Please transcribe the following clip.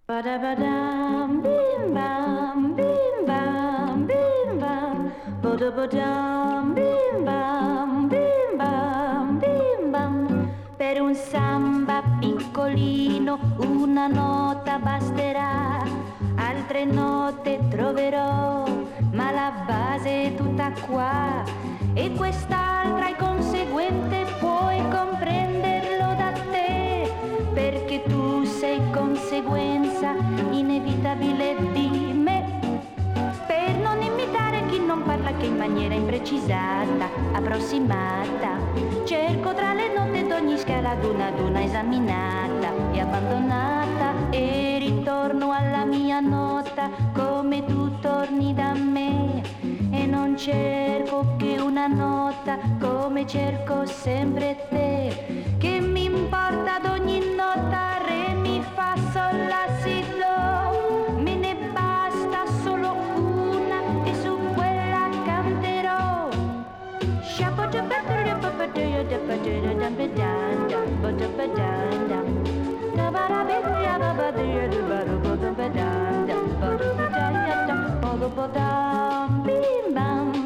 Ba-da-ba-dam, bim bam, bim bam, bim bam. Ba-da-ba-dam, bim bam, bim bam, bim bam. Per un samba piccolino una nota basterà, altre note troverò, ma la base è tutta qua. E quest'altra è conseguente, puoi comprenderlo da te, perché tu sei conseguenza inevitabile di me. Per non imitare chi non parla che in maniera imprecisata, approssimata, cerco tra le note d'ogni scala ad una esaminata e abbandonata, e ritorno alla mia nota come tu torni da me. E non cerco che una nota come cerco sempre te. Che mi importa ad ogni nota, re, mi, fa, sol, la, si, do. Me ne basta solo una e su quella canterò. Bim bam,